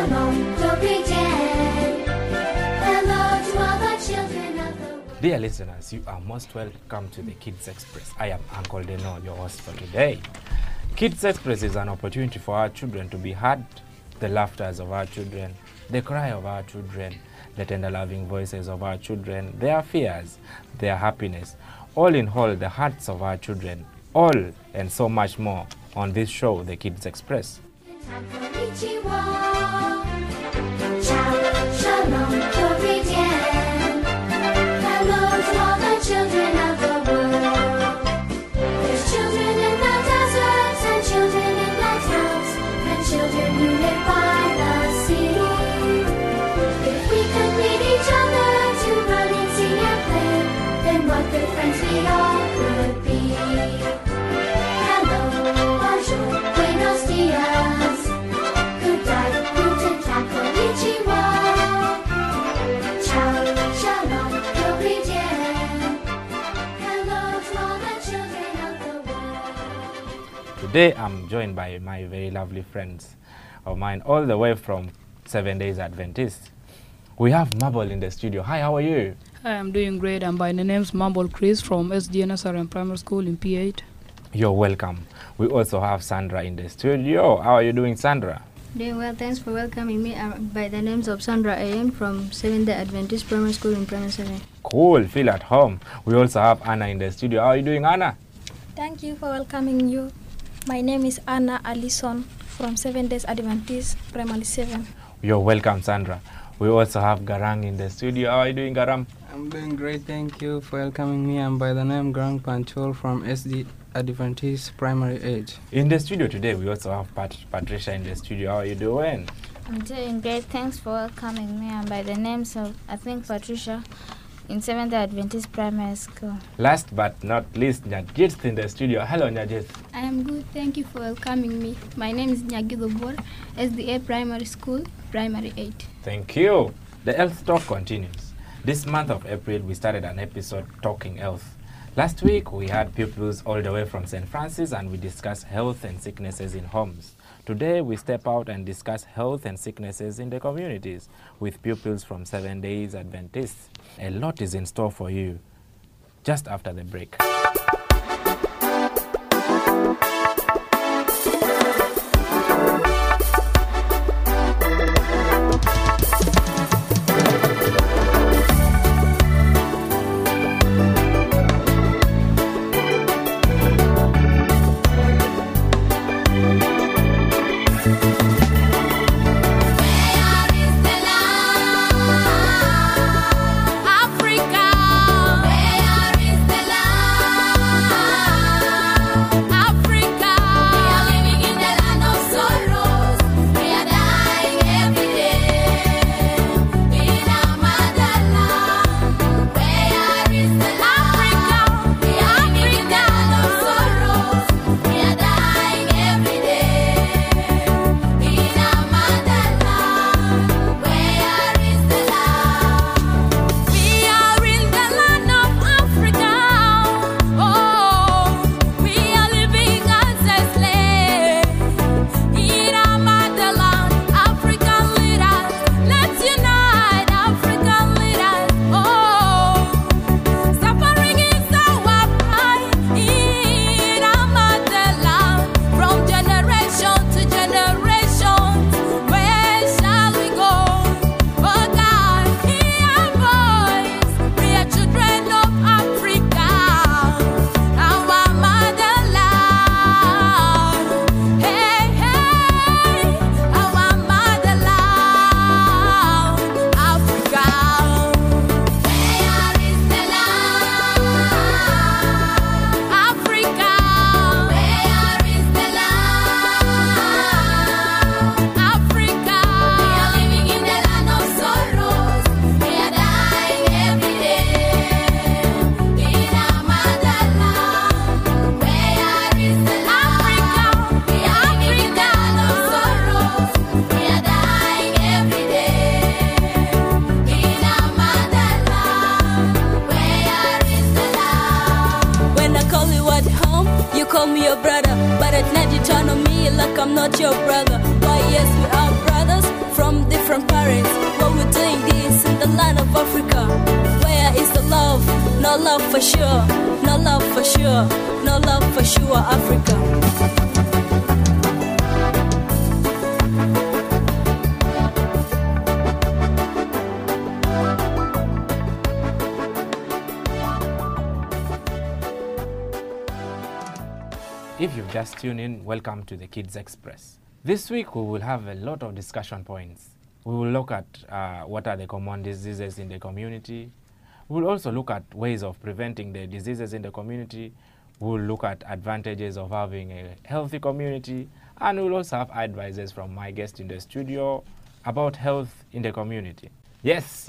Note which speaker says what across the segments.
Speaker 1: Shalom, glory, Dan. Hello to all the children of the world.
Speaker 2: Dear listeners, you are most welcome to the Kids Express. I am Uncle Deno, your host for today. Kids Express is an opportunity for our children to be heard, the laughters of our children, the cry of our children, the tender loving voices of our children, their fears, their happiness, all in all the hearts of our children, all and so much more on this show, the Kids Express.
Speaker 1: Konnichiwa. Shalom, glory, Dan. Hello to all the children of the world. There's children in the deserts and children in the towns and children who live by the sea. If we could lead each other to run and sing and play, then what good friends we all could be. Hello, bonjour, buenos dias. Good day, guten tag, konnichiwa. Ciao, shalom, glory, Dan. Hello to all the children of the world.
Speaker 2: Today I'm joined by my very lovely friends of mine all the way from 7 Days Adventist. We have Marble in the studio. Hi, how are you?
Speaker 3: Hi, I'm doing great. I'm by the name's Marble Chris from SDNSRM Primary School in P8.
Speaker 2: You're welcome. We also have Sandra in the studio. How are you doing, Sandra?
Speaker 4: Doing well, thanks for welcoming me. I'm by the names of Sandra A.M. from 7th Day Adventist Primary School in Primary 7.
Speaker 2: Cool, feel at home. We also have Anna in the studio. How are you doing, Anna?
Speaker 5: Thank you for welcoming you. My name is Anna Allison from 7 Days Adventist Primary 7.
Speaker 2: You're welcome, Sandra. We also have Garang in the studio. How are you doing, Garang?
Speaker 6: I'm doing great, thank you for welcoming me. I'm by the name Grang Panchol from SD Adventist Primary 8.
Speaker 2: In the studio today, we also have Patricia in the studio. How are you doing?
Speaker 7: I'm doing great. Thanks for welcoming me. I'm by the names of, Patricia in 7th Adventist Primary School.
Speaker 2: Last but not least, Nyajit in the studio. Hello, Nyajit.
Speaker 5: I am good. Thank you for welcoming me. My name is Nyagido Bor, SDA Primary School, Primary 8.
Speaker 2: Thank you. The health talk continues. This month of April, we started an episode talking health. Last week, we had pupils all the way from St. Francis and we discussed health and sicknesses in homes. Today, we step out and discuss health and sicknesses in the communities with pupils from 7 Days Adventists. A lot is in store for you just after the break.
Speaker 8: call me your brother, but at night you turn on me like I'm not your brother. Why yes, we are brothers from different parents. What we're doing this in the land of Africa. Where is the love? No love for sure. No love for sure. No love for sure, Africa.
Speaker 2: If you've just tuned in, welcome to the Kids Express. This week we will have a lot of discussion points. We will look at what are the common diseases in the community. We'll also look at ways of preventing the diseases in the community. We'll look at advantages of having a healthy community. And we'll also have advices from my guest in the studio about health in the community. Yes.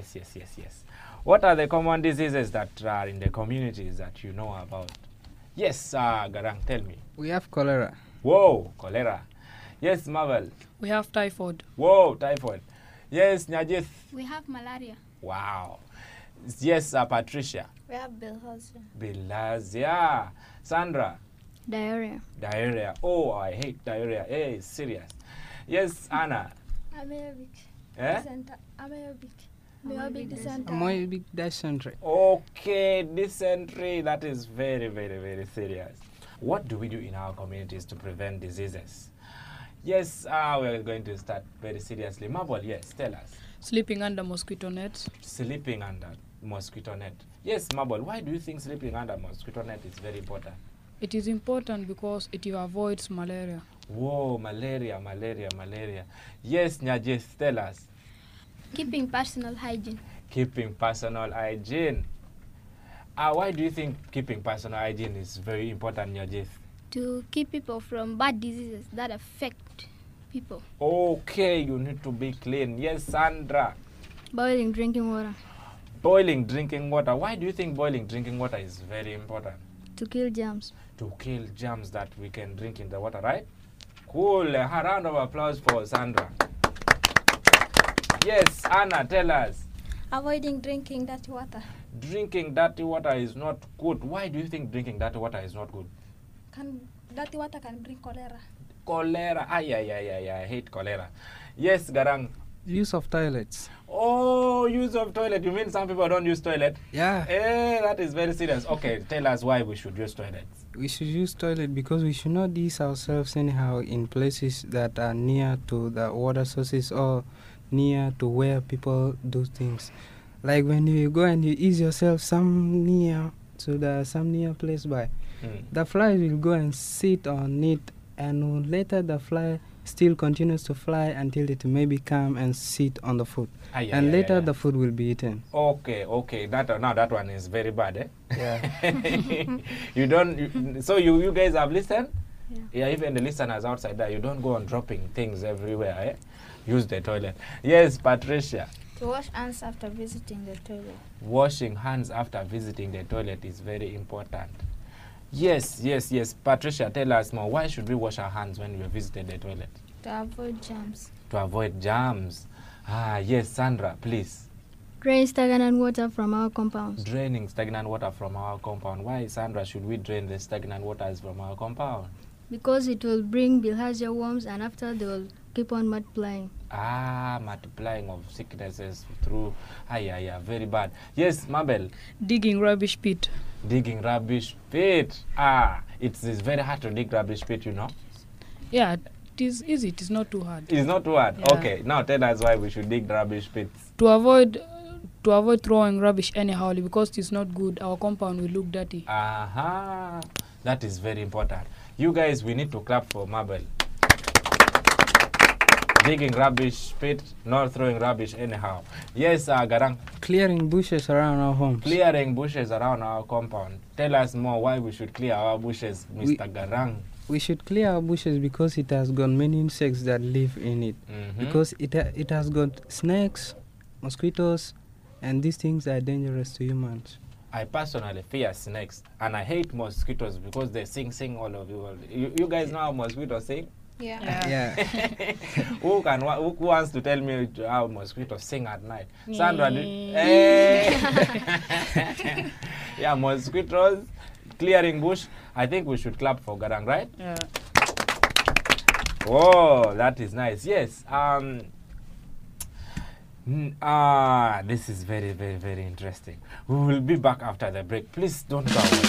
Speaker 2: What are the common diseases that are in the communities that you know about? Yes, Garang, tell me.
Speaker 6: We have cholera.
Speaker 2: Whoa, cholera. Yes, Marvel.
Speaker 3: We have typhoid.
Speaker 2: Whoa, typhoid. Yes, Nyajith.
Speaker 4: We have malaria.
Speaker 2: Wow. Yes, Patricia.
Speaker 7: We have bilharzia.
Speaker 2: Bilharzia. Sandra.
Speaker 4: Diarrhea.
Speaker 2: Diarrhea. Oh, I hate diarrhea. Hey, it's serious. Yes, Anna.
Speaker 5: Amoebic.
Speaker 2: Eh?
Speaker 5: Amoebic dysentery.
Speaker 6: Amoebic dysentery.
Speaker 2: Okay, dysentery. That is very, very, very serious. What do we do in our communities to prevent diseases? Yes, we're going to start very seriously. Marble, yes, tell us.
Speaker 3: Sleeping under mosquito nets.
Speaker 2: Sleeping under mosquito net. Yes, Marble, why do you think sleeping under mosquito net is very important?
Speaker 3: It is important because it avoids malaria.
Speaker 2: Whoa, malaria. Yes, Nyajith, tell us.
Speaker 4: Keeping personal hygiene.
Speaker 2: Keeping personal hygiene. Why do you think keeping personal hygiene is very important, Nyajith?
Speaker 4: To keep people from bad diseases that affect people.
Speaker 2: Okay, you need to be clean. Yes, Sandra.
Speaker 4: Boiling drinking water.
Speaker 2: Boiling drinking water. Why do you think boiling drinking water is very important?
Speaker 4: To kill germs.
Speaker 2: To kill germs that we can drink in the water, right? Cool. A round of applause for Sandra. Yes, Anna, tell us.
Speaker 5: Avoiding drinking dirty water.
Speaker 2: Drinking dirty water is not good. Why do you think drinking dirty water is not good?
Speaker 5: Dirty water can bring cholera.
Speaker 2: Cholera. I hate cholera. Yes, Garang.
Speaker 6: Use of toilets.
Speaker 2: Oh, use of toilet. You mean some people don't use toilet?
Speaker 6: Yeah.
Speaker 2: That is very serious. Okay, tell us why we should use toilets.
Speaker 6: We should use toilet because we should not use ourselves anyhow in places that are near to the water sources or near to where people do things. Like when you go and you ease yourself some near place by, the fly will go and sit on it, and later the fly still continues to fly until it maybe come and sit on the food, and later the food will be eaten.
Speaker 2: Okay. That one is very bad, eh?
Speaker 6: Yeah.
Speaker 2: You guys have listened? Yeah, even the listeners outside there, you don't go on dropping things everywhere, eh? Use the toilet. Yes, Patricia.
Speaker 7: To wash hands after visiting the toilet.
Speaker 2: Washing hands after visiting the toilet is very important. Yes. Patricia, tell us more. Why should we wash our hands when we visited the toilet?
Speaker 7: To avoid germs.
Speaker 2: To avoid germs. Yes, Sandra, please.
Speaker 4: Drain stagnant water from our compounds.
Speaker 2: Draining stagnant water from our compound. Why, Sandra, should we drain the stagnant waters from our compound?
Speaker 4: Because it will bring bilharzia worms, and after they will keep on multiplying.
Speaker 2: Multiplying of sicknesses through. Very bad. Yes, Mabel.
Speaker 3: Digging rubbish pit.
Speaker 2: Digging rubbish pit. It's very hard to dig rubbish pit, you know.
Speaker 3: Yeah, it is easy. It is not too hard.
Speaker 2: It's not too hard.
Speaker 3: Yeah.
Speaker 2: Okay, now tell us why we should dig rubbish pits.
Speaker 3: To avoid throwing rubbish anyhow, because it is not good. Our compound will look dirty.
Speaker 2: That is very important. You guys, we need to clap for Mabel. Digging rubbish pit, not throwing rubbish anyhow. Yes, Garang.
Speaker 6: Clearing bushes around our homes.
Speaker 2: Clearing bushes around our compound. Tell us more why we should clear our bushes, Mr. Garang.
Speaker 6: We should clear our bushes because it has got many insects that live in it. Because it has got snakes, mosquitoes, and these things are dangerous to humans.
Speaker 2: I personally fear snakes, and I hate mosquitoes because they sing all over the world. You guys know how mosquitoes sing?
Speaker 7: Yeah.
Speaker 2: Who wants to tell me how mosquitoes sing at night? Sandra, yeah, mosquitoes, clearing bush. I think we should clap for Garang, right?
Speaker 3: Yeah.
Speaker 2: Oh, that is nice. Yes. This is very, very, very interesting. We will be back after the break. Please don't go away.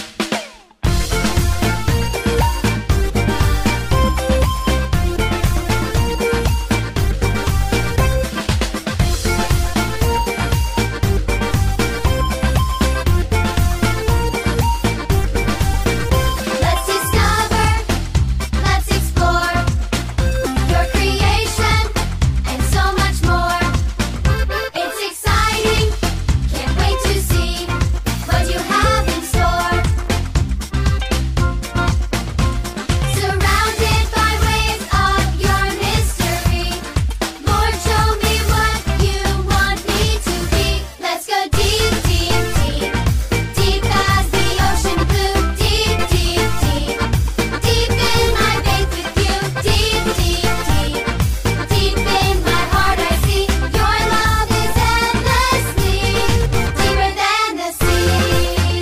Speaker 1: Let's discover, let's explore your creation and so much more. It's exciting, can't wait to see what you have in store. Surrounded by waves of your mystery, Lord, show me what you want me to be. Let's go deep, deep, deep, deep as the ocean blue. Deep, deep, deep, deep in my faith with you. Deep, deep, deep, deep in my heart I see your love is endlessly deeper than the sea.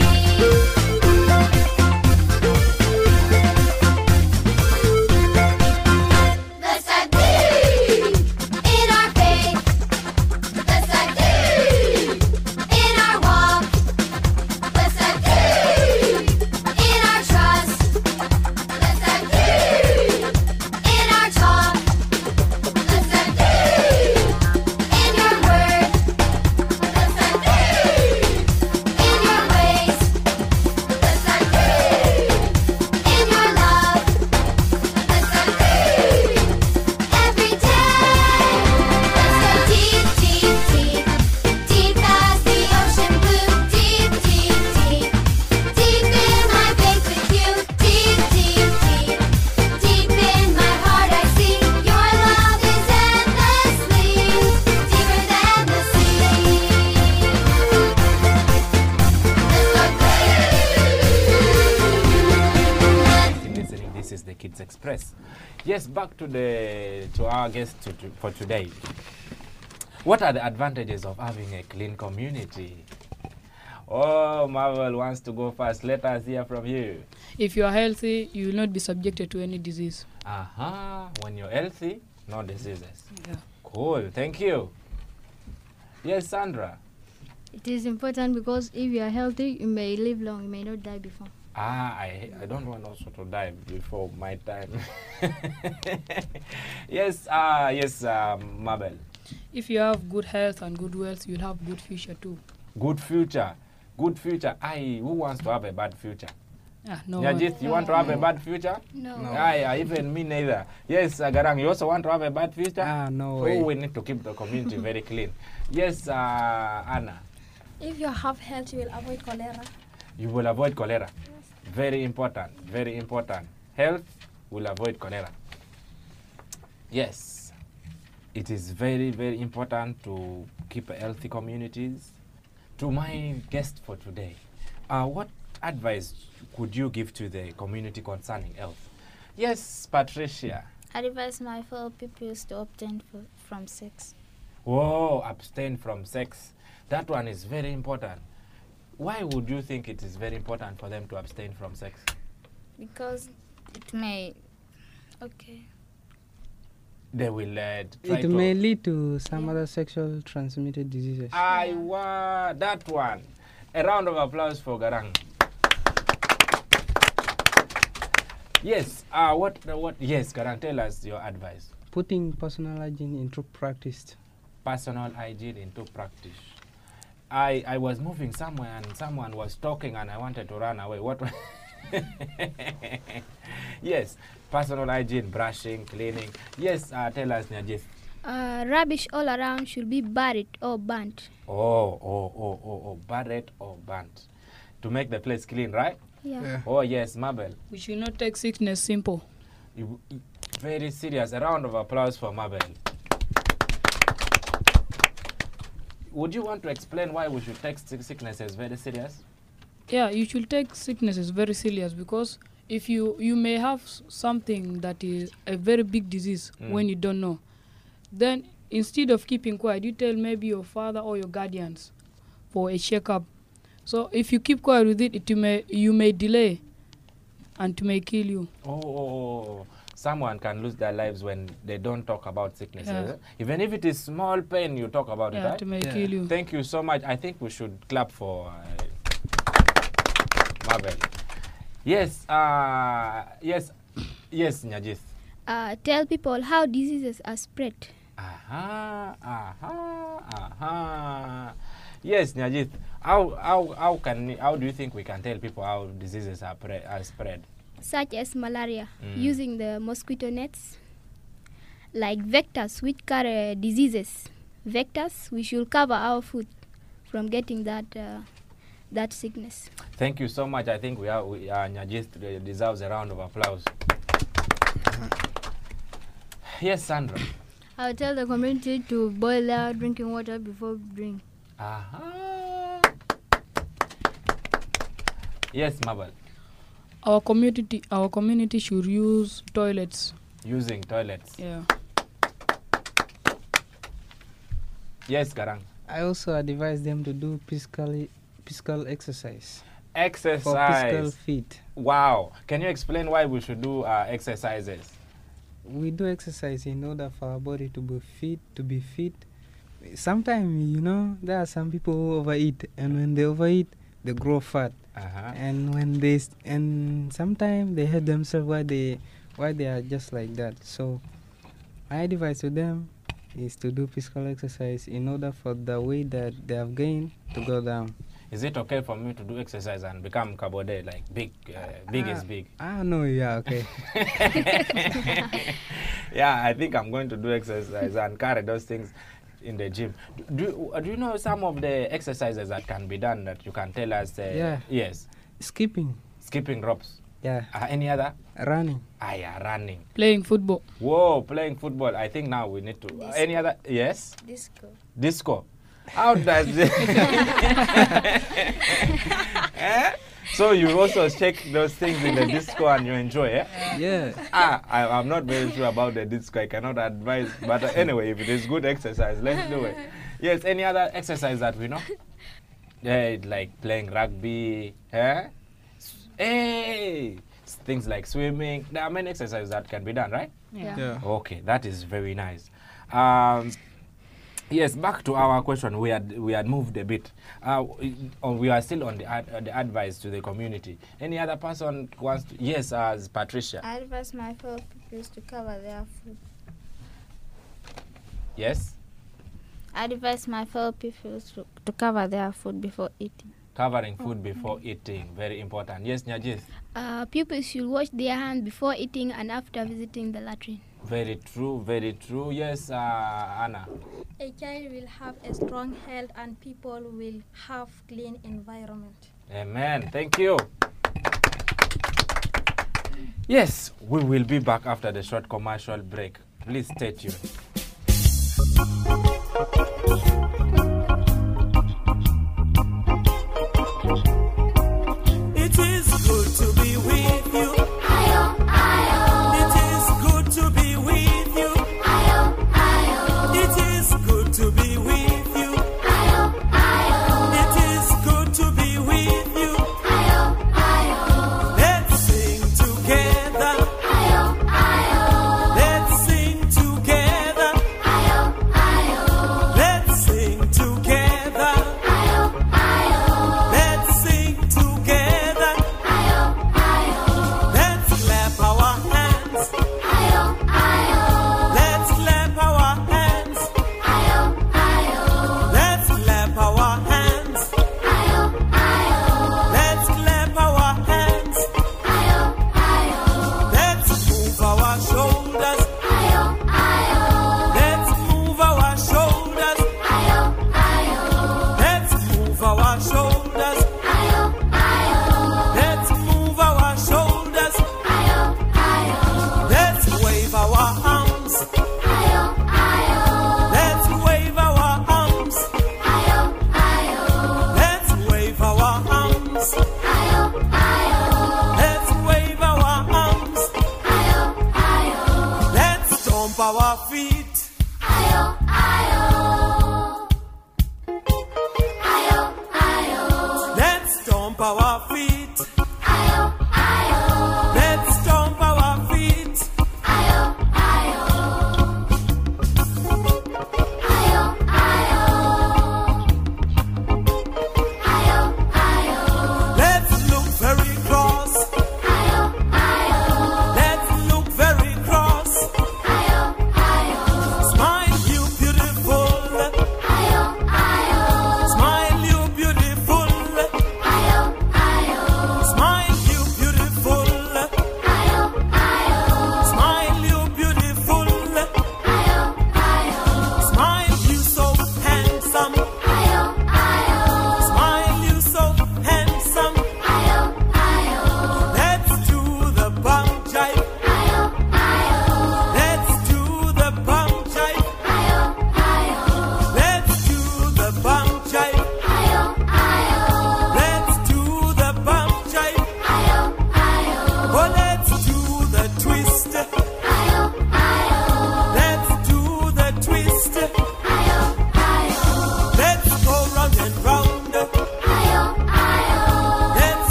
Speaker 1: Let's dive deep in our faith. Let's dive deep in our walk. Let's dive deep in our trust. Let's dive deep in our talk. Let's dive deep in your word. Let's dive deep in your ways. Let's dive deep in your love. Let's dive deep every day. Let's go deep, deep, deep, deep as the ocean blue. Deep, deep, deep, deep in my faith with you. Deep, deep, deep, deep in my heart I see your love is endlessly deeper than the sea.
Speaker 2: Listening, this is the Kids Express. Yes, back to our guest for today. What are the advantages of having a clean community? Oh, Marvel wants to go first. Let us hear from you.
Speaker 3: If you are healthy, you will not be subjected to any disease.
Speaker 2: When you're healthy, no diseases.
Speaker 3: Yeah.
Speaker 2: Cool, thank you. Yes, Sandra.
Speaker 4: It is important because if you are healthy, you may live long, you may not die before.
Speaker 2: I don't want also to die before my time. Yes, Mabel.
Speaker 3: If you have good health and good wealth, you'll have good future too.
Speaker 2: Good future. Good future. Who wants to have a bad future?
Speaker 3: No.
Speaker 2: Yajit, you want to have a bad future?
Speaker 4: No.
Speaker 2: Even me neither. Yes, Garang, you also want to have a bad future?
Speaker 6: No way.
Speaker 2: Oh, we need to keep the community very clean. Yes, Anna.
Speaker 5: If you have health, you will avoid cholera.
Speaker 2: You will avoid cholera. Very important. Very important. Health will avoid cholera. Yes. It is very, very important to keep healthy communities. To my guest for today, what advice could you give to the community concerning health? Yes, Patricia.
Speaker 7: I advise my fellow pupils to abstain from sex.
Speaker 2: Whoa, abstain from sex. That one is very important. Why would you think it is very important for them to abstain from sex?
Speaker 7: Because it may... Okay.
Speaker 2: They will try
Speaker 6: It
Speaker 2: to...
Speaker 6: may lead to some other sexual transmitted diseases.
Speaker 2: That one. A round of applause for Garang. Yes, yes, Garang, tell us your advice.
Speaker 6: Putting personal hygiene into practice.
Speaker 2: Personal hygiene into practice. I was moving somewhere and someone was talking and I wanted to run away. What? Yes, personal hygiene, brushing, cleaning. Yes, tell us, Najif.
Speaker 4: Rubbish all around should be buried or burnt.
Speaker 2: Buried or burnt. To make the place clean, right?
Speaker 4: Yeah.
Speaker 2: Oh, yes, Mabel.
Speaker 3: We should not take sickness simple.
Speaker 2: Very serious. A round of applause for Mabel. Would you want to explain why we should take sicknesses very serious?
Speaker 3: Yeah, you should take sicknesses very serious because if you may have something that is a very big disease when you don't know, then instead of keeping quiet, you tell maybe your father or your guardians for a checkup. So if you keep quiet with it, you may delay and it may kill you.
Speaker 2: someone can lose their lives when they don't talk about sicknesses.
Speaker 3: Yeah.
Speaker 2: Even if it is small pain, you talk about it,
Speaker 3: Yeah,
Speaker 2: right?
Speaker 3: to may
Speaker 6: Yeah.
Speaker 3: kill you.
Speaker 2: Thank you so much. I think we should clap for Marvel. Yes, yes, Nyajith.
Speaker 4: Tell people how diseases are spread.
Speaker 2: Yes, Nyajith. How do you think we can tell people how diseases are spread?
Speaker 4: Such as malaria, using the mosquito nets. Like vectors which carry diseases. Vectors, we should cover our food from getting that sickness.
Speaker 2: Thank you so much. I think Nyajith deserves a round of applause. Yes, Sandra.
Speaker 4: I'll tell the community to boil their drinking water before drink.
Speaker 2: Yes, Mabel.
Speaker 3: Our community should use toilets.
Speaker 2: Using toilets.
Speaker 3: Yeah.
Speaker 2: Yes, Garang.
Speaker 6: I also advise them to do physical exercise.
Speaker 2: Exercise.
Speaker 6: For physical fit.
Speaker 2: Wow. Can you explain why we should do exercises?
Speaker 6: We do exercise in order for our body to be fit. Sometimes, there are some people who overeat, and when they overeat, they grow fat. And when sometimes they hurt themselves why they are just like that. So my advice to them is to do physical exercise in order for the weight that they have gained to go down.
Speaker 2: Is it okay for me to do exercise and become Kabode, like big is big?
Speaker 6: No, yeah, okay.
Speaker 2: Yeah, I think I'm going to do exercise and carry those things in the gym. Do you know some of the exercises that can be done that you can tell us?
Speaker 6: Yeah.
Speaker 2: Yes.
Speaker 6: Skipping.
Speaker 2: Skipping ropes.
Speaker 6: Yeah.
Speaker 2: Any other?
Speaker 6: Running.
Speaker 2: Yeah, running.
Speaker 3: Playing football.
Speaker 2: Whoa, playing football. I think now we need to. Any other? Yes?
Speaker 4: Disco.
Speaker 2: Disco. How does it? So you also check those things in the disco and you enjoy, eh?
Speaker 6: Yeah.
Speaker 2: I'm not very sure about the disco. I cannot advise. But anyway, if it is good exercise, let's do it. Yes, any other exercise that we know? Yeah, like playing rugby, eh? Hey! Things like swimming. There are many exercises that can be done, right?
Speaker 6: Yeah.
Speaker 2: Okay, that is very nice. Yes, back to our question. We had moved a bit. We are still on the advice to the community. Any other person wants to? Yes, as Patricia.
Speaker 7: I advise my fellow pupils to cover their food.
Speaker 2: Yes.
Speaker 7: I advise my fellow pupils to cover their food before eating.
Speaker 2: Covering food before eating, very important. Yes, Nyajith.
Speaker 4: Pupils should wash their hands before eating and after visiting the latrine.
Speaker 2: Very true, very true. Yes, Anna.
Speaker 5: A child will have a strong health and people will have clean environment.
Speaker 2: Amen. Thank you. Yes, we will be back after the short commercial break. Please stay tuned.
Speaker 9: It is good to be with you. It is good to be with you. It is good to be with you. It is good to be with you. Let's sing together. Let's sing together. Let's sing together. Let's sing together. Let's clap our hands. Let's clap our hands. Let's clap our hands. Let's clap our hands. Let's move our shoulders. Let's move our shoulders. Let's move our shoulders. Let's move our shoulders. Let's wave our arms. Let's wave our arms. Let's wave our arms. Let's wave our arms. Let's stomp our feet. Let's stomp our feet. Let's stomp our feet.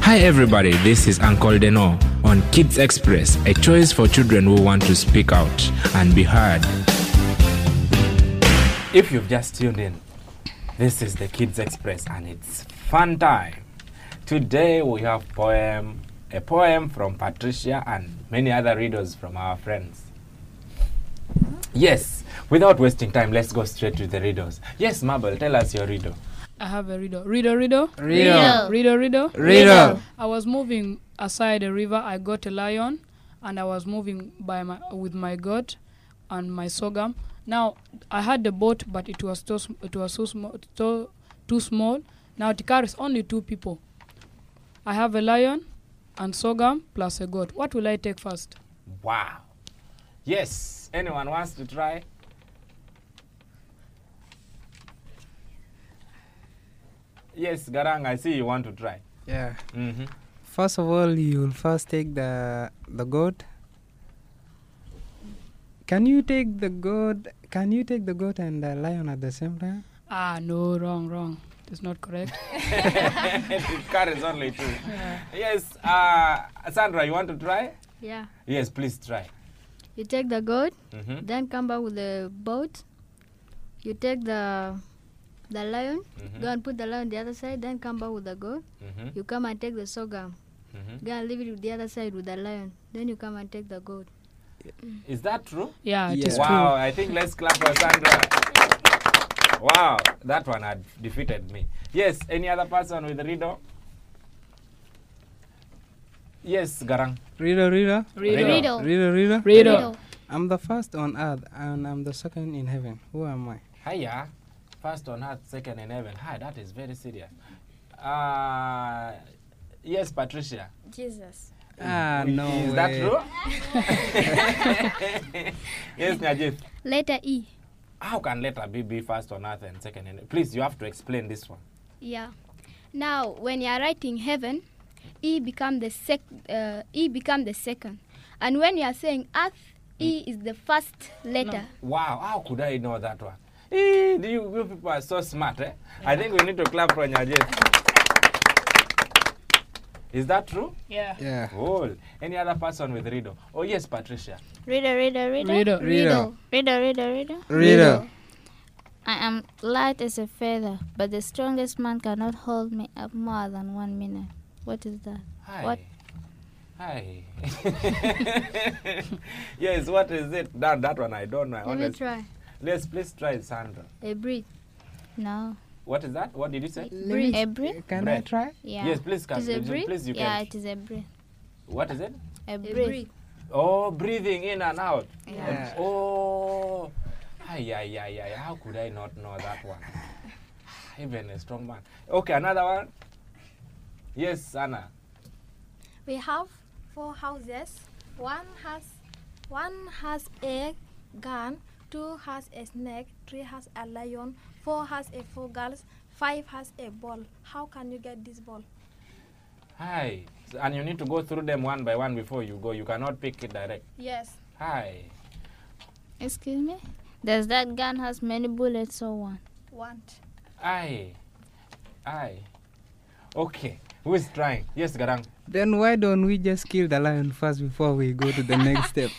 Speaker 2: Hi everybody, this is Uncle Deno on Kids Express, a choice for children who want to speak out and be heard. If you've just tuned in, this is the Kids Express and it's fun time. Today we have a poem from Patricia and many other readers from our friends. Yes, without wasting time, let's go straight to the readers. Yes, Mabel, tell us your riddle.
Speaker 3: I have a riddle. Riddle.
Speaker 6: Riddle.
Speaker 3: I was moving aside a river. I got a lion, and I was moving with my goat and my sorghum. Now I had the boat, but it was so small, too small. Now it carries only 2 people. I have a lion and sorghum plus a goat. What will I take first?
Speaker 2: Wow. Yes, anyone wants to try? Yes, Garang, I see you want to try.
Speaker 6: Yeah.
Speaker 2: Mm-hmm.
Speaker 6: First of all, you'll first take the goat. Can you take the goat and the lion at the same time?
Speaker 3: No, wrong. It's not correct.
Speaker 2: It carries only 2.
Speaker 3: Yeah.
Speaker 2: Yes, Sandra, you want to try?
Speaker 4: Yeah.
Speaker 2: Yes, please try.
Speaker 4: You take the goat,
Speaker 2: Mm-hmm.
Speaker 4: then come back with the boat. You take the lion,
Speaker 2: Mhm.
Speaker 4: go and put the lion on the other side, then come back with the goat.
Speaker 2: Mm-hmm.
Speaker 4: You come and take the sorghum,
Speaker 2: Mm-hmm.
Speaker 4: go and leave it with the other side with the lion. Then you come and take the goat.
Speaker 2: Is that true?
Speaker 3: Yeah, it
Speaker 6: Yeah.
Speaker 3: is
Speaker 2: Wow, I think let's clap for Sandra. Wow, that one had defeated me. Yes, any other person with a riddle? Yes, Garang.
Speaker 6: Riddle.
Speaker 3: Riddle.
Speaker 6: Riddle. I'm the first on earth and I'm the second in heaven. Who am I?
Speaker 2: Hiya, first on earth, second in heaven. Hi, that is very serious. Yes, Patricia.
Speaker 7: Jesus.
Speaker 6: No
Speaker 2: Is
Speaker 6: way.
Speaker 2: that true? Yes, Najit.
Speaker 4: Letter E.
Speaker 2: How can letter B be first on earth and second in heaven? Please, you have to explain this one.
Speaker 4: Yeah. Now, when you are writing heaven, E become the second, and when you are saying earth, E is the first letter.
Speaker 2: Wow, how could I know that one? You people are so smart, eh? I think we need to clap for Najit. Is that true?
Speaker 3: Yeah.
Speaker 6: Yeah.
Speaker 2: Cool. Any other person with riddle? Oh, yes, Patricia.
Speaker 7: Riddle.
Speaker 6: Riddle.
Speaker 7: I am light as a feather, but the strongest man cannot hold me up more than 1 minute. What is that?
Speaker 2: Hi.
Speaker 7: What?
Speaker 2: Hi. Yes, what is it? That one I don't know.
Speaker 4: Let me
Speaker 2: Honestly.
Speaker 4: try.
Speaker 2: Let's please try, Sandra.
Speaker 4: A breed.
Speaker 7: No.
Speaker 2: What is that? What did you say?
Speaker 4: Breed.
Speaker 7: A breed?
Speaker 6: Can
Speaker 2: Bread.
Speaker 6: I try?
Speaker 7: Yeah.
Speaker 2: Yes, please come.
Speaker 4: Is it breathe?
Speaker 2: Please, you
Speaker 7: Yeah,
Speaker 2: can.
Speaker 7: it is a breed.
Speaker 2: What is it?
Speaker 7: A
Speaker 4: A
Speaker 7: breed.
Speaker 4: breed.
Speaker 2: Oh, breathing in and out.
Speaker 7: Yeah.
Speaker 2: Oh. Ay. How could I not know that one? Even a strong man. Okay, another one. Yes, Anna.
Speaker 5: We have 4 houses. One has a gun, 2 has a snake, 3 has a lion, 4 has a 4 girls, 5 has a ball. How can you get this ball?
Speaker 2: Hi. And you need to go through them one by one before you go. You cannot pick it direct.
Speaker 5: Yes.
Speaker 2: Hi.
Speaker 7: Excuse me? Does that gun has many bullets or one?
Speaker 5: Want.
Speaker 2: Aye. Okay. Who is trying? Yes, Garang.
Speaker 6: Then why don't we just kill the lion first before we go to the next step?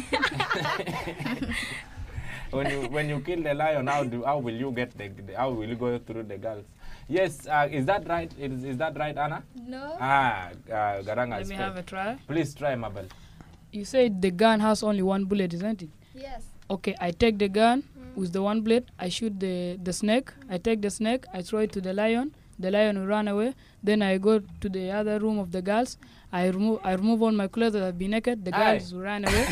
Speaker 2: When you kill the lion, how will you get how will you go through the girls? Yes, is that right? Is that right, Anna?
Speaker 5: No.
Speaker 2: Garang
Speaker 3: Let
Speaker 2: has
Speaker 3: me
Speaker 2: failed.
Speaker 3: have a try.
Speaker 2: Please try, Mabel.
Speaker 3: You said the gun has only 1 bullet, isn't it?
Speaker 5: Yes.
Speaker 3: Okay, I take the gun with the 1 bullet. I shoot the snake. I take the snake. I throw it to the lion. The lion will run away. Then I go to the other room of the girls. I remove all my clothes that have been naked. The girls will run away.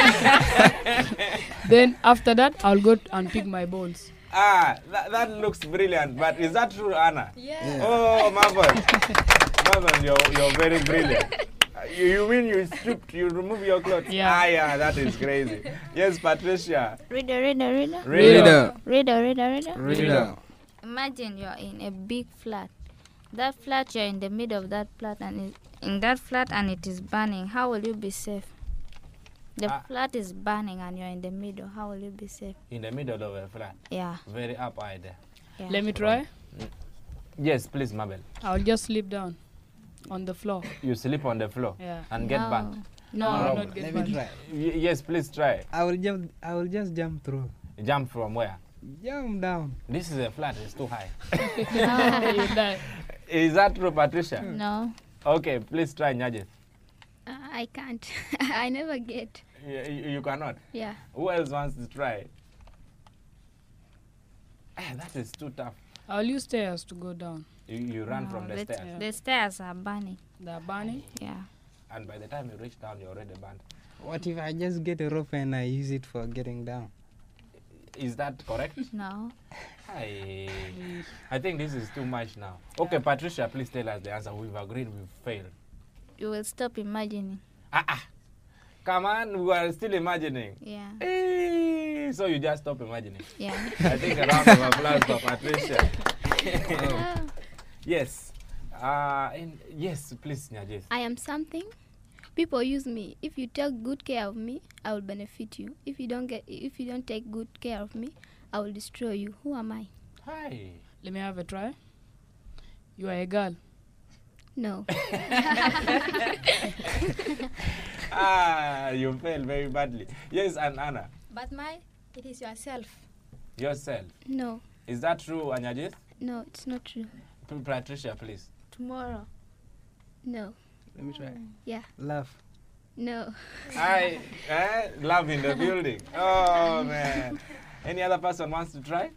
Speaker 3: Then after that, I'll go and pick my balls.
Speaker 2: That looks brilliant. But is that true, Anna?
Speaker 5: Yes.
Speaker 2: Oh, Mabel. Mabel, you're very brilliant. You mean you stripped, you remove your clothes?
Speaker 3: Yeah.
Speaker 2: Yeah, that is crazy. Yes, Patricia.
Speaker 7: Riddle.
Speaker 6: Riddle.
Speaker 7: Imagine you're in a big flat. That flat, you're in the middle of that flat, and it is burning. How will you be safe? The flat is burning and you're in the middle. How will you be safe?
Speaker 2: In the middle of a flat.
Speaker 7: Yeah.
Speaker 2: Very up high there.
Speaker 7: Yeah.
Speaker 3: Let me try.
Speaker 2: Yes, please, Mabel.
Speaker 3: I'll just sleep down. On the floor.
Speaker 2: You sleep on the floor
Speaker 3: Yeah.
Speaker 2: and get burnt.
Speaker 3: No,
Speaker 2: No.
Speaker 3: not get
Speaker 6: Let
Speaker 3: burnt.
Speaker 6: me try.
Speaker 2: Yes, please try.
Speaker 6: I will just jump through.
Speaker 2: Jump from where?
Speaker 6: Jump down.
Speaker 2: This is a flat. It's too high.
Speaker 3: You die.
Speaker 2: Is that true, Patricia?
Speaker 7: No.
Speaker 2: Okay, please try, Nyajith.
Speaker 4: I can't. I never get.
Speaker 2: You cannot.
Speaker 4: Yeah.
Speaker 2: Who else wants to try? That is too tough.
Speaker 3: I'll use stairs to go down.
Speaker 2: You run from the
Speaker 7: the,
Speaker 2: stairs.
Speaker 7: the stairs are burning.
Speaker 3: They're burning.
Speaker 7: Yeah.
Speaker 2: And by the time you reach down, you're already burned.
Speaker 6: What if I just get a rope and I use it for getting down?
Speaker 2: Is that correct?
Speaker 7: No.
Speaker 2: I think this is too much now. Okay, Patricia, please tell us the answer. We've agreed we've failed.
Speaker 7: You will stop imagining.
Speaker 2: Come on, we are still imagining.
Speaker 7: Yeah.
Speaker 2: So you just stop imagining.
Speaker 7: Yeah.
Speaker 2: I think a round of applause for Patricia. Yes. Yes, please, Nyajith.
Speaker 4: I am something. People use me. If you take good care of me, I will benefit you. If you don't take good care of me, I will destroy you. Who am I?
Speaker 2: Hi.
Speaker 3: Let me have a try. You are a girl.
Speaker 4: No.
Speaker 2: You failed very badly. Yes, and Anna.
Speaker 5: But it is yourself.
Speaker 2: Yourself.
Speaker 4: No.
Speaker 2: Is that true, Anyajith?
Speaker 4: No, it's not true.
Speaker 2: Patricia, please.
Speaker 5: Tomorrow.
Speaker 4: No.
Speaker 6: Let me try.
Speaker 4: Yeah.
Speaker 6: Love.
Speaker 4: No.
Speaker 2: Love in the building. Oh, man. Any other person wants to try?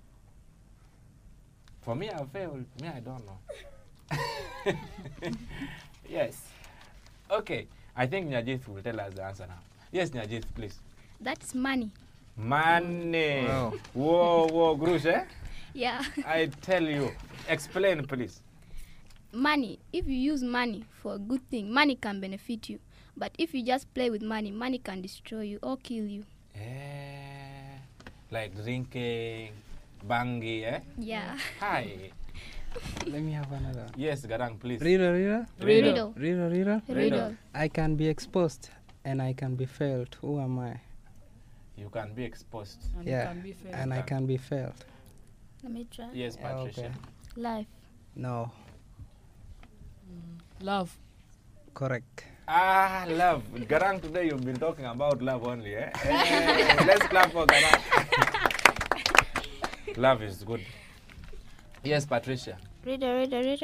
Speaker 2: For me, I failed. Me, I don't know. Yes. Okay. I think Nyajith will tell us the answer now. Yes, Nyajith, please.
Speaker 4: That's money.
Speaker 2: Money.
Speaker 6: Wow.
Speaker 2: Whoa, Grush, eh?
Speaker 4: Yeah.
Speaker 2: I tell you. Explain, please.
Speaker 4: Money. If you use money for a good thing, money can benefit you. But if you just play with money, money can destroy you or kill you.
Speaker 2: Like drinking, bangi, eh?
Speaker 4: Yeah.
Speaker 2: Hi.
Speaker 6: Let me have another.
Speaker 2: Yes, Garang, please.
Speaker 6: Riddle.
Speaker 4: Riddle.
Speaker 6: I can be exposed and I can be failed. Who am I?
Speaker 2: You can be exposed.
Speaker 3: And you can be fair.
Speaker 6: And I can be failed.
Speaker 7: Let me try.
Speaker 2: Yes, Patricia.
Speaker 6: Okay.
Speaker 7: Life.
Speaker 6: No.
Speaker 3: Love.
Speaker 6: Correct.
Speaker 2: Love. Garang, today you've been talking about love only, eh? Let's clap for Garang. Love is good. Yes, Patricia.
Speaker 7: Riddle.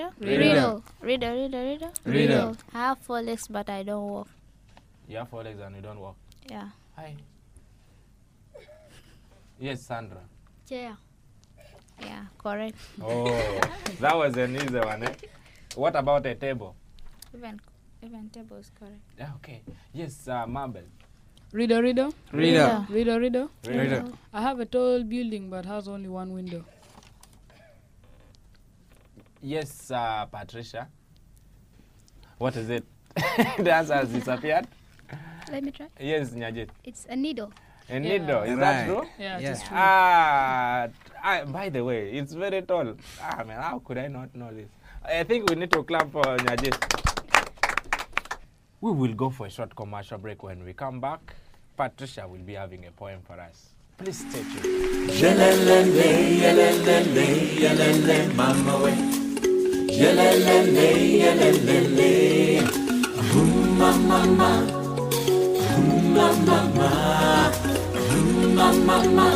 Speaker 7: I have 4 legs, but I don't walk.
Speaker 2: You have 4 legs and you don't walk.
Speaker 7: Yeah.
Speaker 2: Hi. Yes, Sandra.
Speaker 5: Chair.
Speaker 7: Yeah, correct.
Speaker 2: Oh, that was an easy one, eh? What about a table?
Speaker 7: Even table is correct.
Speaker 2: Yeah, okay. Yes, Marble.
Speaker 3: Riddle.
Speaker 6: Riddle.
Speaker 3: I have a tall building but has only one window.
Speaker 2: Yes, Patricia. What is it? The answer has disappeared.
Speaker 4: Let me try.
Speaker 2: Yes, Nyajith.
Speaker 4: It's a needle.
Speaker 2: A needle, is that true?
Speaker 3: Yeah,
Speaker 6: Yeah.
Speaker 3: it's true.
Speaker 2: By the way, it's very tall. Man, how could I not know this? I think we need to clap for Nyajith. We will go for a short commercial break. When we come back, Patricia will be having a poem for us. Please stay tuned.
Speaker 9: Yelelele, yelelele, yelele, mama we. Yelelele, yelelele. Mama, mama, mama.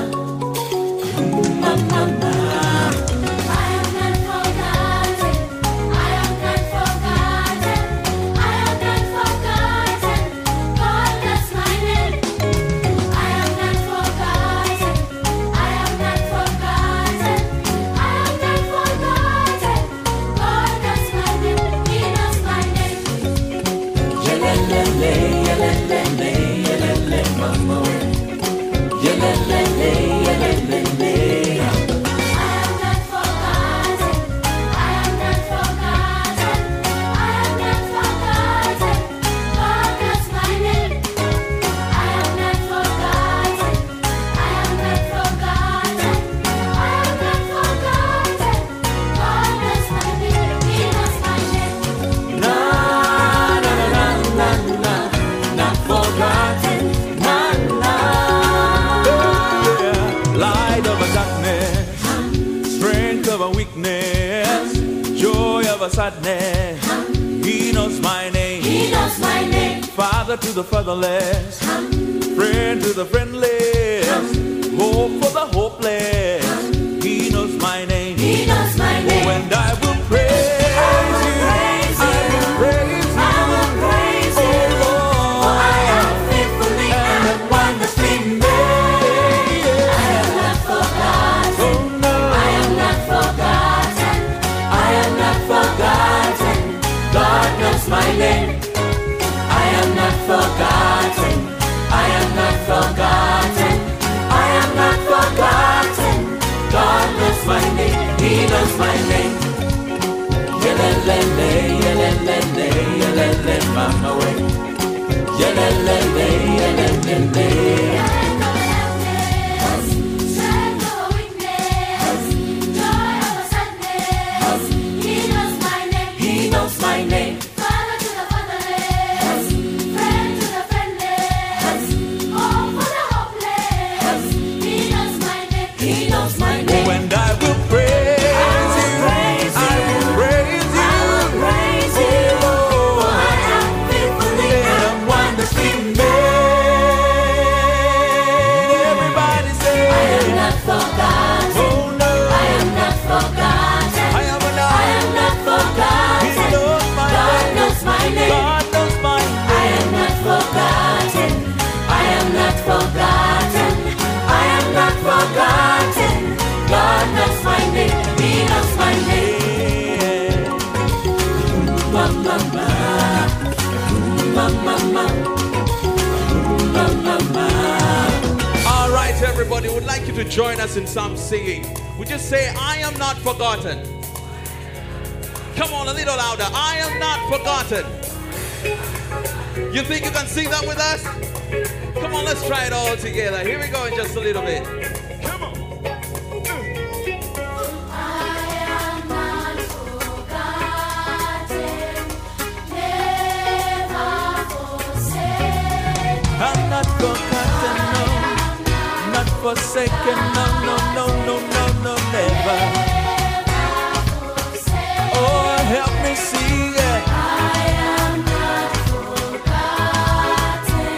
Speaker 9: Sadness, knows my name.
Speaker 1: He knows my name.
Speaker 9: Father to the fatherless, friend to the friendless, hope for the hopeless. He knows my name.
Speaker 1: He knows my name.
Speaker 9: Oh, and I will praise you. I will praise you. Oh, Lord.
Speaker 1: For I am fearfully and wonderfully made. I am not forgotten.
Speaker 9: Oh, no.
Speaker 1: I am not forgotten. I am not forgotten. God knows my name. I am not forgotten. I am not forgotten. I am not forgotten. God knows my name. He knows my name. Yelelele, yelelele, yelele, mama way. Yelelele, yelelele. Strength over weakness, joy over sadness. He knows my name. He knows my name. Father to the fatherless, friend to the friendless, hope for the hopeless. He knows my name. He knows my name.
Speaker 9: Oh, and I will praise you.
Speaker 1: Praise
Speaker 9: I will praise you.
Speaker 1: I will praise you. For I am fearfully and wonderfully made.
Speaker 9: Everybody say,
Speaker 1: I am not forgotten.
Speaker 9: oh no,
Speaker 1: I am not forgotten.
Speaker 9: I am
Speaker 1: I
Speaker 9: not.
Speaker 1: am not
Speaker 9: He
Speaker 1: forgotten.
Speaker 9: knows my
Speaker 1: God
Speaker 9: name.
Speaker 1: knows my name.
Speaker 9: God knows my
Speaker 1: I am not forgotten. I am not forgotten. I am not forgotten. God knows my name. He knows my name. Mama, mama, mama.
Speaker 9: All right, everybody, would like you to join us in some singing. We just say, I am not forgotten. Come on, a little louder. I am not forgotten. You think you can sing that with us? Come on, let's try it all together. Here we go in just a little bit. Come on.
Speaker 1: I am not forgotten, never forsaken.
Speaker 9: I'm not forgotten, no. Not forsaken, no, no, no, no, no, no, never. Oh, help me sing it.
Speaker 1: I am not forgotten,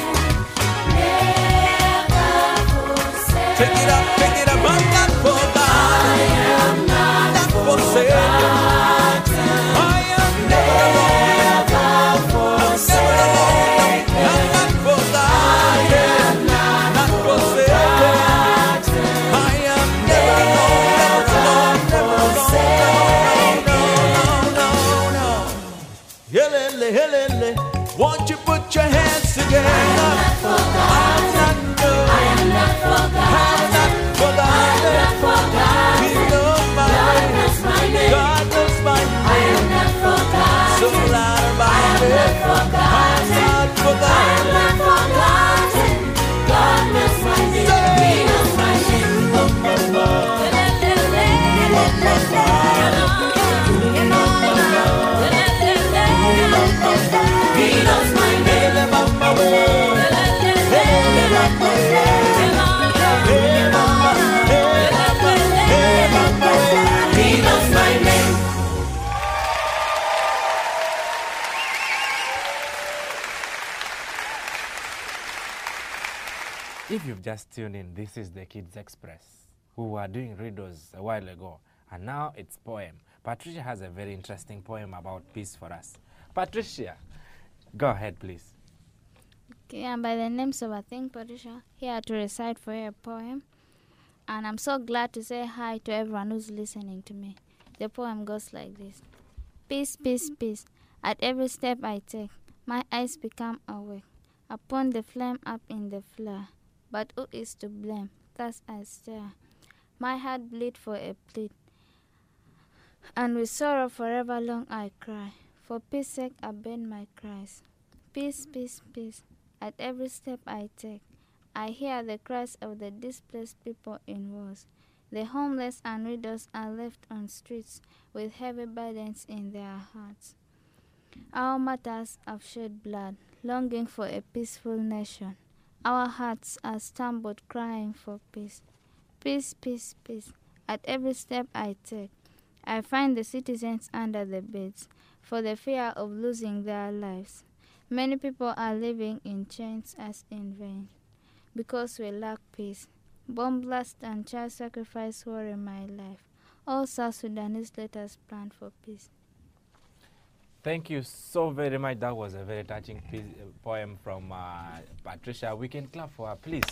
Speaker 1: never forsaken.
Speaker 9: Take it up, take it up. I'm not forgotten.
Speaker 1: I am not
Speaker 9: Forsaken. I am never alone. I'm never alone. I'm not forgotten. Not forsaken. I am never alone. Never alone. Never alone. No, no, no, no. Helele, helele. Won't you put your hands together? I'm not forgotten.
Speaker 1: I am not forgotten.
Speaker 9: He knows my name. God knows my name.
Speaker 1: I am not forgotten.
Speaker 9: So loud about it. I'm not forgotten.
Speaker 1: God knows my name. He knows my name. He knows my name. He knows my name.
Speaker 2: If you've just tuned in, this is the Kids Express, who were doing riddles a while ago, and now it's poem. Patricia has a very interesting poem about peace for us. Patricia, go ahead, please.
Speaker 7: Okay, I'm by the name Sabathing Patricia, here to recite for you a poem. And I'm so glad to say hi to everyone who's listening to me. The poem goes like this. Peace, peace, peace. At every step I take, my eyes become awake. Upon the flame up in the flare. But who is to blame? Thus I stare. My heart bleed for a plea. And with sorrow forever long I cry. For peace sake I bend my cries. Peace, peace, peace. At every step I take, I hear the cries of the displaced people in wars. The homeless and widows are left on streets with heavy burdens in their hearts. Our mothers have shed blood, longing for a peaceful nation. Our hearts are stumbled, crying for peace. Peace, peace, peace. At every step I take, I find the citizens under the beds, for the fear of losing their lives. Many people are living in chains as in vain, because we lack peace. Bomb blast and child sacrifice worry my life. All South Sudanese, let us plan for peace.
Speaker 2: Thank you so very much. That was a very touching poem from Patricia. We can clap for her, please.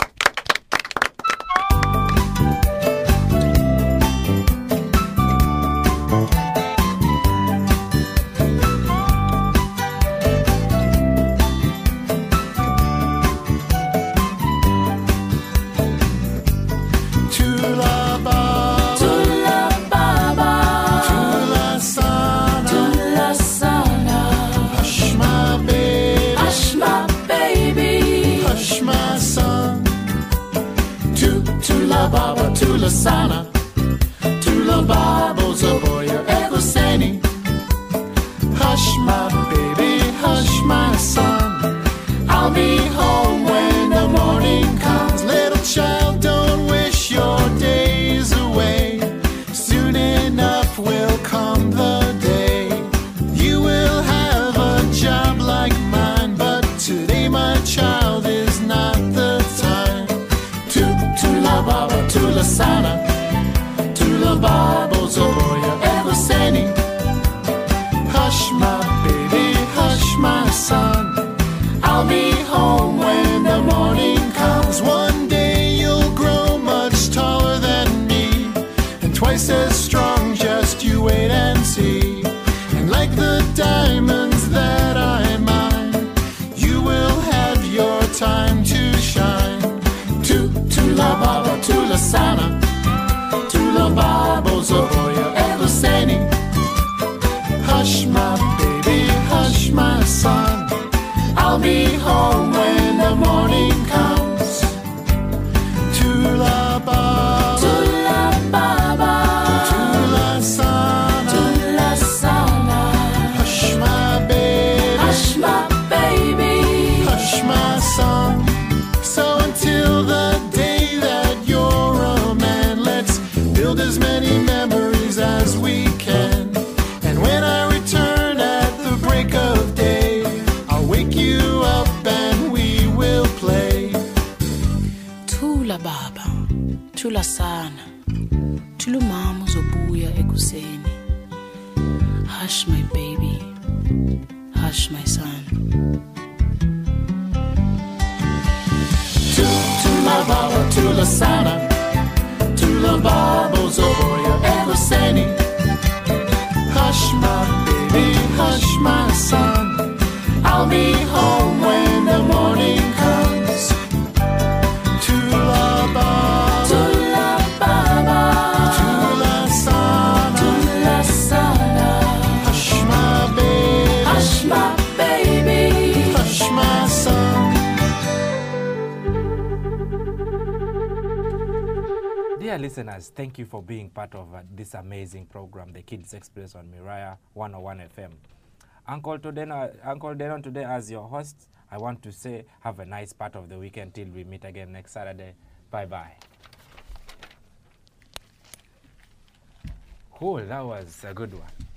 Speaker 10: Tula sana, Tula Babo's a boy you're ever sending. Hush my baby, hush my son. I'll be home when the morning comes. Little child, don't wish your days away. Soon enough will come the day you will have a job like mine. But today, my child, is not the time. Tula Baba, Tula sana, Tula Babo's a boy you're ever sending. Hush my baby, hush my son. I'll be home when the morning comes. One day you'll grow much taller than me, and twice as strong, just you wait and see. And like the diamonds that I mine, you will have your time to shine. Tula Baba, Tula sana, Tula Babo's a boy you're ever sending. Hush my baby, hush my son. I'll be home when the morning comes. Tula Baba, Tula Baba, Tula sana, Tula sana. Hush my baby, hush my baby, hush my son. So until the day that you're a man, let's build as many memories as we can. And when I return at the break of day, I'll wake you up and we will play.
Speaker 11: Tula baba, tula sana, tula mama zobuya ekuseni. Hush my baby, hush my son.
Speaker 10: Tula Baba, Tula sana, Tula Babo's a boy you're ever sending. Hush my baby, hush my son. I'll be home when the morning comes. Tula Baba, Tula Baba, Tula sana, Tula sana. Hush my baby, hush my baby, hush my son.
Speaker 2: Dear listeners, thank you for being part of this amazing program, The Kids Express on Miriah 101 FM. Uncle Denon today as your host. I want to say have a nice part of the weekend till we meet again next Saturday. Bye-bye. Cool, that was a good one.